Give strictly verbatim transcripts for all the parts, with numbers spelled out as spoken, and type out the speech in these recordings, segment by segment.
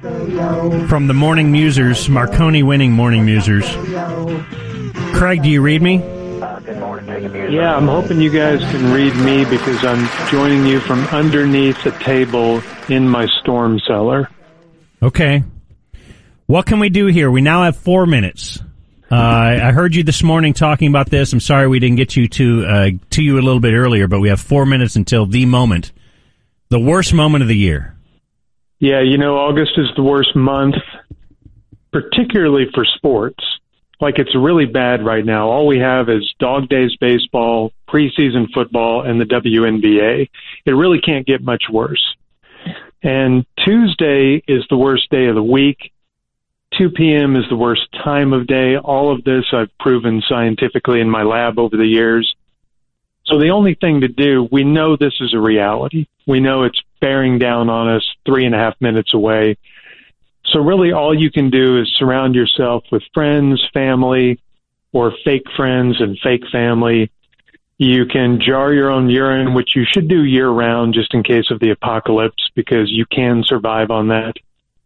from the Morning Musers, Marconi winning Morning Musers. Craig, do you read me? Yeah, I'm hoping you guys can read me because I'm joining you from underneath a table in my storm cellar. Okay. What can we do here? We now have four minutes. Uh, I heard you this morning talking about this. I'm sorry we didn't get you to uh, to you a little bit earlier, but we have four minutes until the moment, the worst moment of the year. Yeah, you know, August is the worst month, particularly for sports. Like, it's really bad right now. All we have is Dog Days baseball, preseason football, and the W N B A. It really can't get much worse. And Tuesday is the worst day of the week. two p.m. is the worst time of day. All of this I've proven scientifically in my lab over the years. So the only thing to do, we know this is a reality. We know it's bearing down on us three and a half minutes away. So really all you can do is surround yourself with friends, family, or fake friends and fake family. You can jar your own urine, which you should do year-round just in case of the apocalypse, because you can survive on that.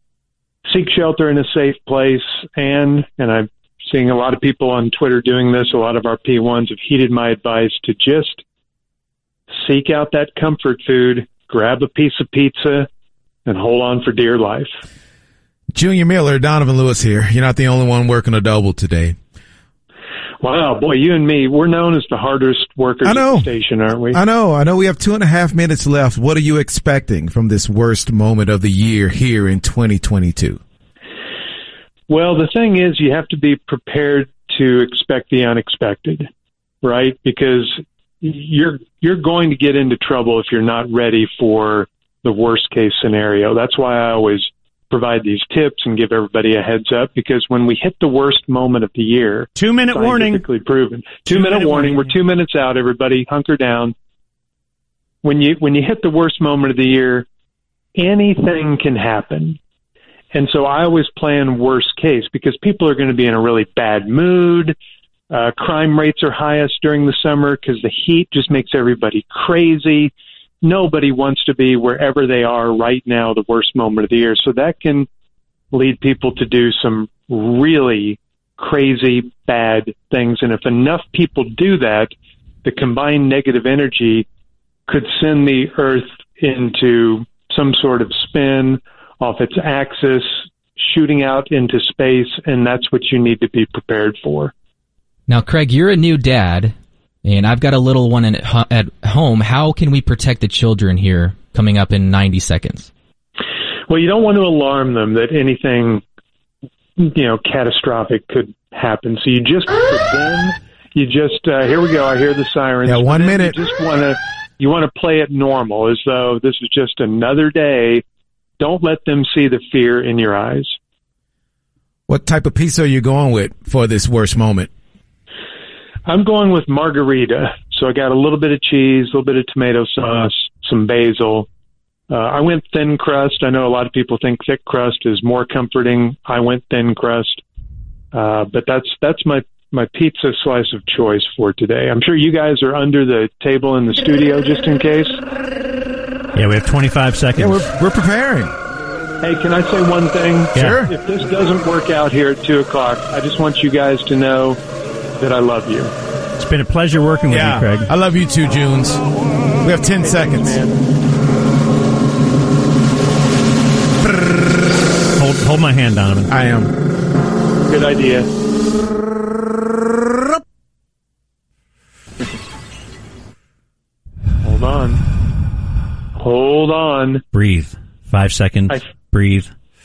Seek shelter in a safe place, and, and I'm seeing a lot of people on Twitter doing this, a lot of our P ones have heeded my advice to just seek out that comfort food, grab a piece of pizza, and hold on for dear life. Junior Miller, Donovan Lewis here. You're not the only one working a double today. Wow, boy, you and me, we're known as the hardest workers I know. at the station, aren't we? I know. I know we have two and a half minutes left. What are you expecting from this worst moment of the year here in twenty twenty-two? Well, the thing is, you have to be prepared to expect the unexpected, right? Because you're you're going to get into trouble if you're not ready for the worst case scenario. That's why I always provide these tips and give everybody a heads up, because when we hit the worst moment of the year, two minute warning, scientifically proven, two, two minute, minute warning, warning, we're two minutes out, everybody hunker down. When you, when you hit the worst moment of the year, anything can happen. And so I always plan worst case because people are going to be in a really bad mood. Uh, crime rates are highest during the summer because the heat just makes everybody crazy. Nobody wants to be wherever they are right now, the worst moment of the year. So that can lead people to do some really crazy, bad things. And if enough people do that, the combined negative energy could send the Earth into some sort of spin off its axis, shooting out into space, and that's what you need to be prepared for. Now, Craig, you're a new dad, and I've got a little one in, at home. How can we protect the children here coming up in ninety seconds? Well, you don't want to alarm them that anything, you know, catastrophic could happen. So you just, for them, you just, uh, here we go, I hear the sirens. Yeah, one minute. You just want to, you want to play it normal, as though this is just another day. Don't let them see the fear in your eyes. What type of pizza are you going with for this worst moment? I'm going with margarita. So I got a little bit of cheese, a little bit of tomato sauce, some basil. Uh, I went thin crust. I know a lot of people think thick crust is more comforting. I went thin crust. Uh, but that's that's my, my pizza slice of choice for today. I'm sure you guys are under the table in the studio just in case. Yeah, we have twenty-five seconds. Yeah, we're, we're preparing. Hey, can I say one thing? Sure. If this doesn't work out here at two o'clock, I just want you guys to know that I love you. It's been a pleasure working with yeah, you, Craig. I love you too, Junes. We have ten hey, seconds. Thanks, man. Hold, hold my hand, Donovan. I am. Good idea. Hold on. Hold on. Breathe. Five seconds. I, Breathe.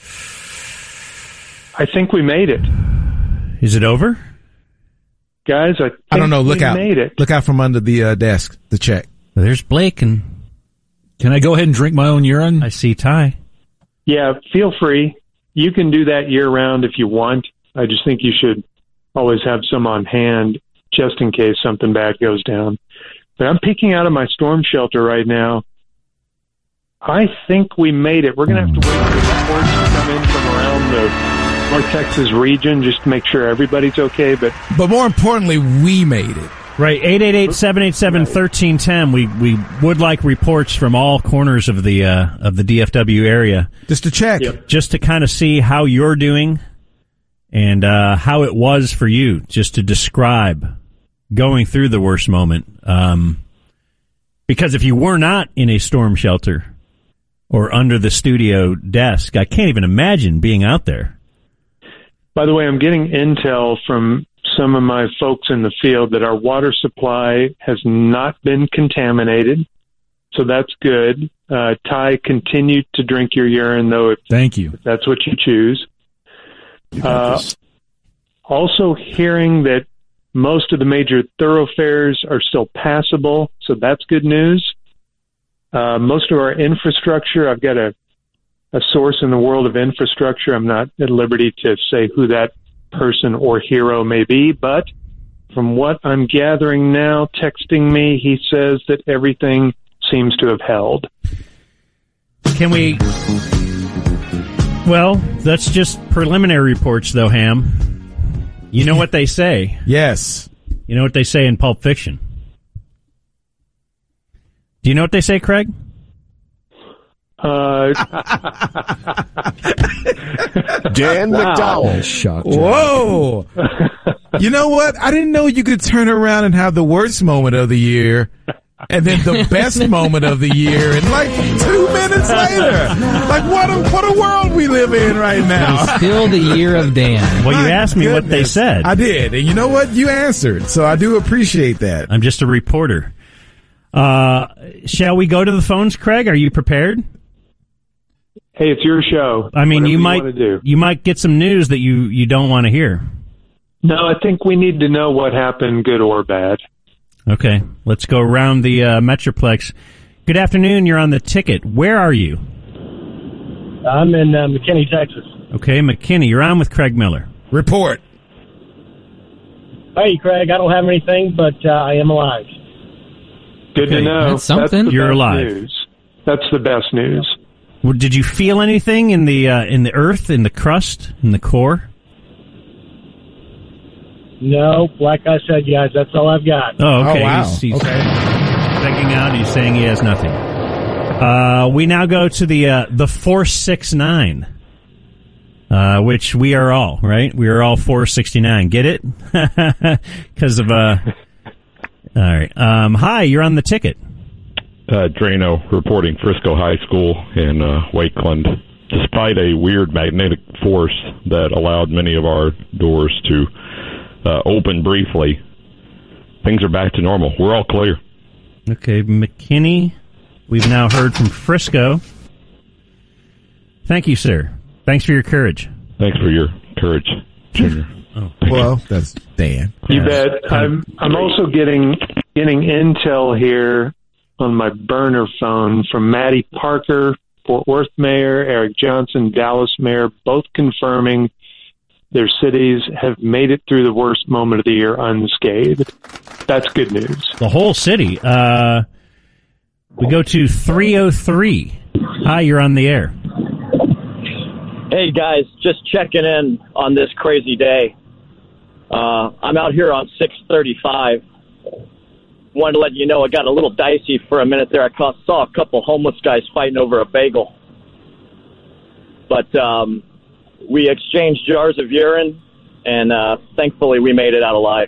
I think we made it. Is it over? Guys, I think I don't know. Look we out. made it. Look out from under the uh, desk. The check. There's Blake, and can I go ahead and drink my own urine? I see Ty. Yeah, feel free. You can do that year-round if you want. I just think you should always have some on hand just in case something bad goes down. But I'm peeking out of my storm shelter right now. I think we made it. We're going to have to wait for reports to come in from around the North Texas region just to make sure everybody's okay. But But more importantly, we made it. Right, eight eight eight, seven eight seven, one three one zero. We we would like reports from all corners of the uh, of the D F W area. Just to check. Yep. Just to kind of see how you're doing and uh, how it was for you, just to describe going through the worst moment. Um, because if you were not in a storm shelter or under the studio desk, I can't even imagine being out there. By the way, I'm getting intel from some of my folks in the field that our water supply has not been contaminated, so that's good. Uh, Ty, continue to drink your urine, though, if, Thank you. if that's what you choose. Uh, also hearing that most of the major thoroughfares are still passable, so that's good news. Uh, most of our infrastructure, I've got a, a source in the world of infrastructure. I'm not at liberty to say who that person or hero may be, but from what I'm gathering now, texting me, he says that everything seems to have held. Can we... Well, that's just preliminary reports, though, Ham. You know what they say. Yes. You know what they say in Pulp Fiction. Do you know what they say, Craig? Uh, Dan wow. McDowell. Shocked. Whoa. You know what? I didn't know you could turn around and have the worst moment of the year and then the best moment of the year in like two minutes later. Like, what a, what a world we live in right now. It's still the year of Dan. Well, you My asked me what they goodness. said. I did. And you know what? You answered. So I do appreciate that. I'm just a reporter. Uh, shall we go to the phones, Craig? Are you prepared? Hey, it's your show. I mean, Whatever you might want to do. you might get some news that you, you don't want to hear. No, I think we need to know what happened, good or bad. Okay, let's go around the uh, Metroplex. Good afternoon. You're on the ticket. Where are you? I'm in uh, McKinney, Texas. Okay, McKinney. You're on with Craig Miller. Report. Hey, Craig, I don't have anything, but uh, I am alive. Good Okay, to know. that's something. the You're best alive. News. That's the best news. Well, did you feel anything in the uh, in the earth, in the crust, in the core? No, like I said, guys, that's all I've got. Oh, okay. Oh, wow. He's, he's Okay. checking out. He's saying he has nothing. Uh, we now go to the uh, the four six nine, uh, which we are all, right? We are all four sixty-nine. Get it? Because of... Uh, all right. Um, hi, you're on the ticket. Uh, Drano reporting Frisco High School in uh, Wakeland. Despite a weird magnetic force that allowed many of our doors to uh, open briefly, things are back to normal. We're all clear. Okay, McKinney. We've now heard from Frisco. Thank you, sir. Thanks for your courage. Thanks for your courage, Junior. Oh, Well, that's Dan. You Yeah. bet. I'm I'm also getting getting intel here on my burner phone from Maddie Parker, Fort Worth Mayor, Eric Johnson, Dallas Mayor, both confirming their cities have made it through the worst moment of the year unscathed. That's good news. the whole city. Uh, we go to three oh three. Hi, you're on the air. Hey guys, just checking in on this crazy day. Uh, I'm out here on six thirty-five. Wanted to let you know I got a little dicey for a minute there. I ca- saw a couple homeless guys fighting over a bagel. But um, we exchanged jars of urine, and uh, thankfully we made it out alive.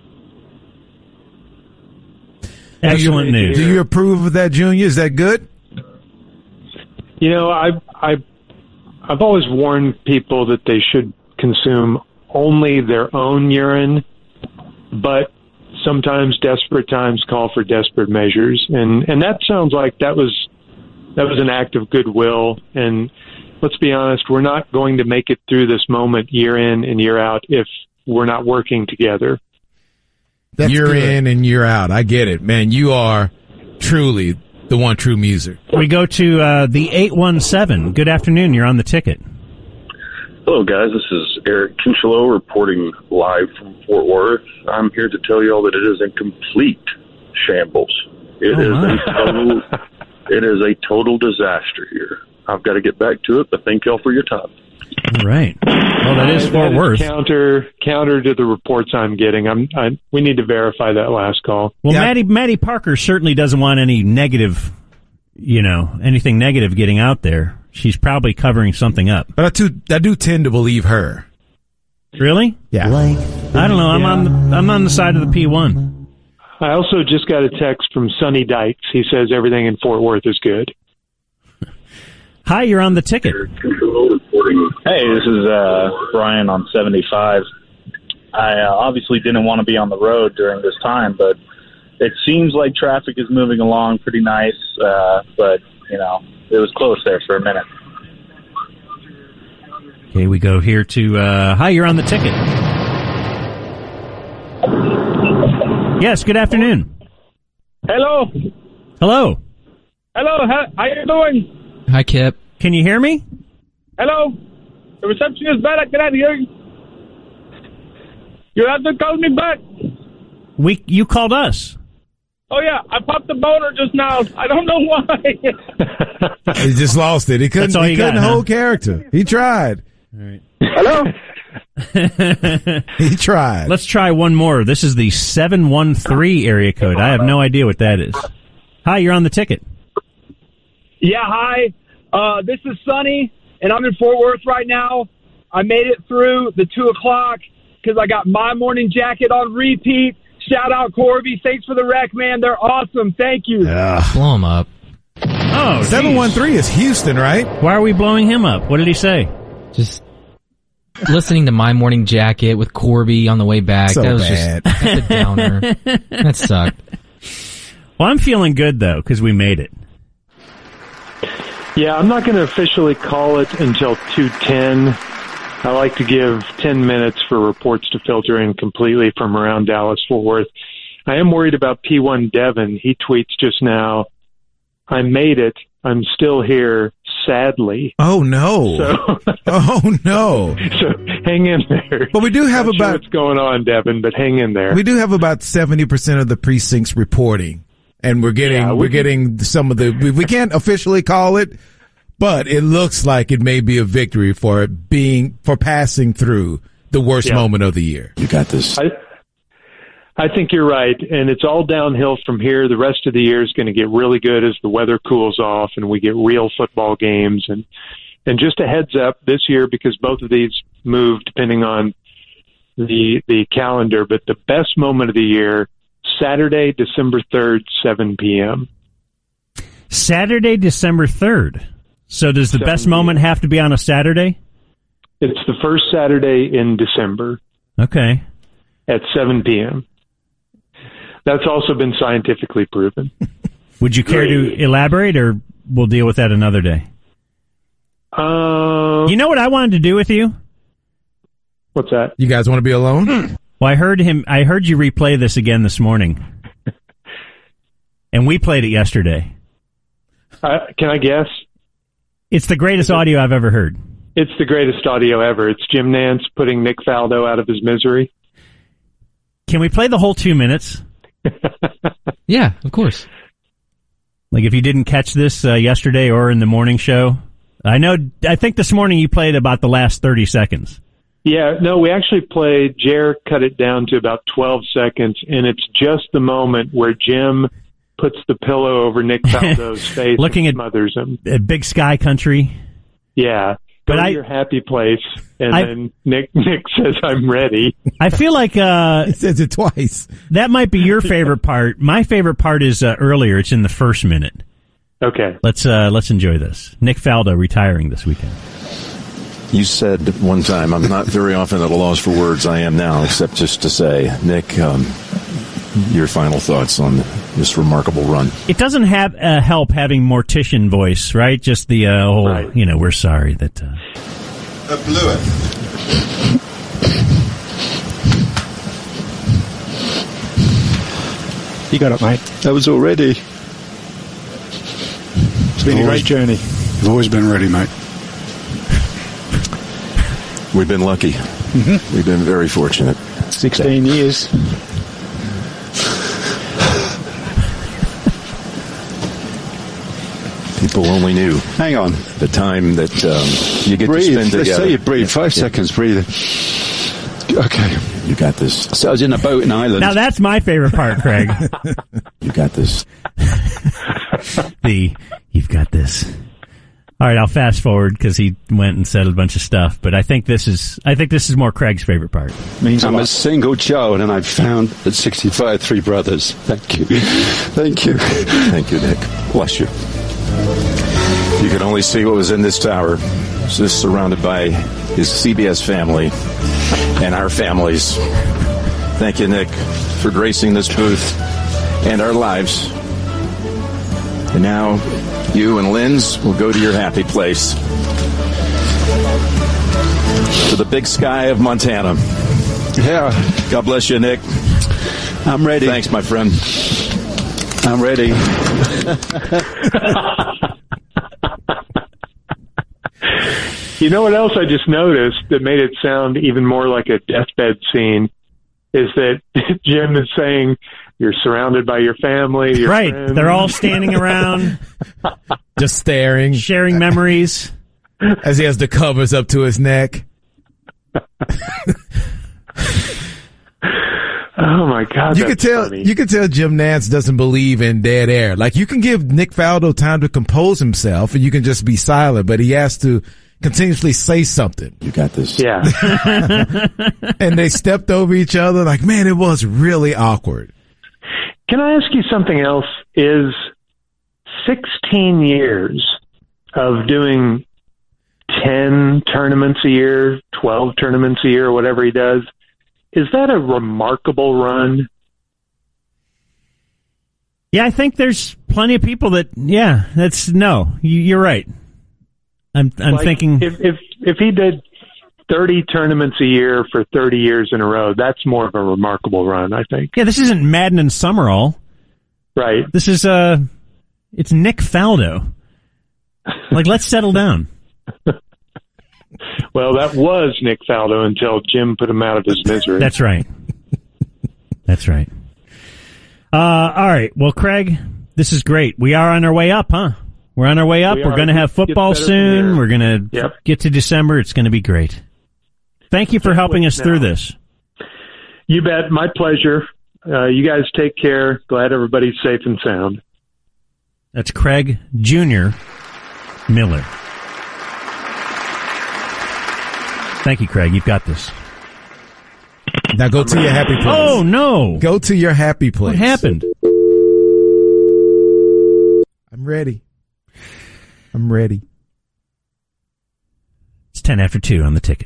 Excellent news. Do you approve of that, Junior? Is that good? You know, I I I've always warned people that they should consume only their own urine, but sometimes desperate times call for desperate measures, and and that sounds like that was that was an act of goodwill. And let's be honest, we're not going to make it through this moment year in and year out if we're not working together. That's you're good. In and you're out. I get it, man. You are truly the one true muser. We go to uh, the eight one seven. Good afternoon. You're on the ticket. Hello, guys. This is Eric Kinchelow reporting live from Fort Worth. I'm here to tell you all that it is a complete shambles. It Oh, is my. a total. It is a total disaster here. I've got to get back to it, but thank y'all for your time. All right. Well, that is Uh, Fort that Worth. counter counter to the reports I'm getting. I'm I, we need to verify that last call. Well, Yeah. Maddie Maddie Parker certainly doesn't want any negative, you know, anything negative getting out there. She's probably covering something up. But I, too, I do tend to believe her. Really? Yeah. I don't know. I'm on the, I'm on the side of the P one. I also just got a text from Sonny Dykes. He says everything in Fort Worth is good. Hi, you're on the ticket. Hey, this is uh, Brian on seventy-five. I uh, obviously didn't want to be on the road during this time, but it seems like traffic is moving along pretty nice. Uh, but, you know, it was close there for a minute. Okay, we go here to, uh, hi, you're on the ticket. Yes, good afternoon. Hello. Hello. Hello. How, how you doing? Hi, Kip. Can you hear me? Hello. The reception is bad. I cannot hear you. You have to call me back. We You called us. Oh, yeah. I popped the boner just now. I don't know why. He just lost it. He couldn't, That's all he you couldn't got, huh? hold character. He tried. All right. Hello. He tried. Let's try one more. This is the seven one three area code. I have no idea what that is. Hi, you're on the ticket. Yeah, hi. Uh, this is Sonny, and I'm in Fort Worth right now. I made it through the two o'clock because I got My Morning Jacket on repeat. Shout out, Corby. Thanks for the rec, man. They're awesome. Thank you. Yeah. Blow him up. Oh, seven one three is Houston, right? Why are we blowing him up? What did he say? Just listening to My Morning Jacket with Corby on the way back. So that was bad. just that's a downer. That sucked. Well, I'm feeling good, though, because we made it. Yeah, I'm not going to officially call it until two ten. I like to give ten minutes for reports to filter in completely from around Dallas-Fort Worth. I am worried about P one Devin. He tweets just now, I made it. I'm still here, sadly. Oh, no. So, oh, no. So hang in there. But we do have Not about... sure what's going on, Devin, but hang in there. We do have about seventy percent of the precincts reporting. And we're getting, Yeah, we we're can- getting some of the, we, we can't officially call it, but it looks like it may be a victory for it being, for passing through the worst Yeah. moment of the year. You got this. I, I think you're right, and it's all downhill from here. The rest of the year is going to get really good as the weather cools off and we get real football games. And, and just a heads up this year, because both of these move depending on the the calendar, but the best moment of the year, Saturday, December third, seven p.m. Saturday, December third. So does the best moment have to be on a Saturday? It's the first Saturday in December Okay. at seven p.m. That's also been scientifically proven. Would you care to elaborate, or we'll deal with that another day? Um, You know what I wanted to do with you? What's that? You guys want to be alone? Well, I heard him. I heard you replay this again this morning, and we played it yesterday. Uh, can I guess? It's the greatest audio I've ever heard. It's the greatest audio ever. It's Jim Nantz putting Nick Faldo out of his misery. Can we play the whole two minutes? Yeah, of course. Like if you didn't catch this uh, yesterday or in the morning show, I know. I think this morning you played about the last thirty seconds. Yeah, no, we actually played, Jer cut it down to about twelve seconds, and it's just the moment where Jim puts the pillow over Nick Faldo's face Looking and at- smothers him. Uh, Big Sky Country. Yeah. Go But to I- your happy place, and I- then Nick Nick says, I'm ready. I feel like uh, He says it twice. that might be your favorite part. My favorite part is uh, earlier. It's in the first minute. Okay. Let's uh, let's enjoy this. Nick Faldo retiring this weekend. You said one time, I'm not very often at a loss for words. I am now, except just to say, Nick, um, your final thoughts on this remarkable run. It doesn't have uh, help having mortician voice, right? Just the uh, whole, Right. you know, we're sorry that. Uh, I blew it. You got it, mate. That was all ready. It's been a Always- great journey. You've always been ready, mate. We've been lucky. Mm-hmm. We've been very fortunate. Sixteen years. people only knew. Hang on. The time that um, you get breathe. to spend together. Let's say you breathe. Five Yeah. seconds, breathe. Okay. You got this. So I was in a boat in Ireland. Now that's my favorite part, Craig. You got this. the you've got this. All right, I'll fast forward because he went and said a bunch of stuff, but I think this is I think this is more Craig's favorite part. Means I'm a single child, and I've found at sixty-five three brothers. Thank you, thank you, thank you, Nick. Bless you. You could only see what was in this tower. It's just surrounded by his C B S family and our families. Thank you, Nick, for gracing this booth and our lives. And now, you and Lynn's will go to your happy place. To the big sky of Montana. Yeah. God bless you, Nick. I'm ready. Thanks, my friend. I'm ready. You know what else I just noticed that made it sound even more like a deathbed scene is that Jim is saying you're surrounded by your family, your right. friends. They're all standing around, just staring, sharing memories as he has the covers up to his neck. Oh my God! You could tell. Funny. You could tell Jim Nantz doesn't believe in dead air. Like you can give Nick Faldo time to compose himself, and you can just be silent. But he has to continuously say something. You got this. Yeah. And they stepped over each other. Like, man, it was really awkward. Can I ask you something else? Is sixteen years of doing ten tournaments a year, twelve tournaments a year, whatever he does, is that a remarkable run? Yeah, I think there's plenty of people that, yeah, that's, no, you, you're right. I'm I'm like thinking. If, if, if he did thirty tournaments a year for thirty years in a row, that's more of a remarkable run, I think. Yeah, this isn't Madden and Summerall. Right. This is, uh, it's Nick Faldo. Like, let's settle down. Well, that was Nick Faldo until Jim put him out of his misery. That's right. That's right. Uh, all right. Well, Craig, this is great. We are on our way up, huh? We're on our way up. We We're are. going to have football Gets better from soon. here. We're going to Yep. get to December. It's going to be great. Thank you for Can't helping wait us now. through this. You bet. My pleasure. Uh, you guys take care. Glad everybody's safe and sound. That's Craig Junior Miller. Thank you, Craig. You've got this. Now go to your happy place. Oh, no. Go to your happy place. What happened? I'm ready. I'm ready. It's ten after two on the ticket.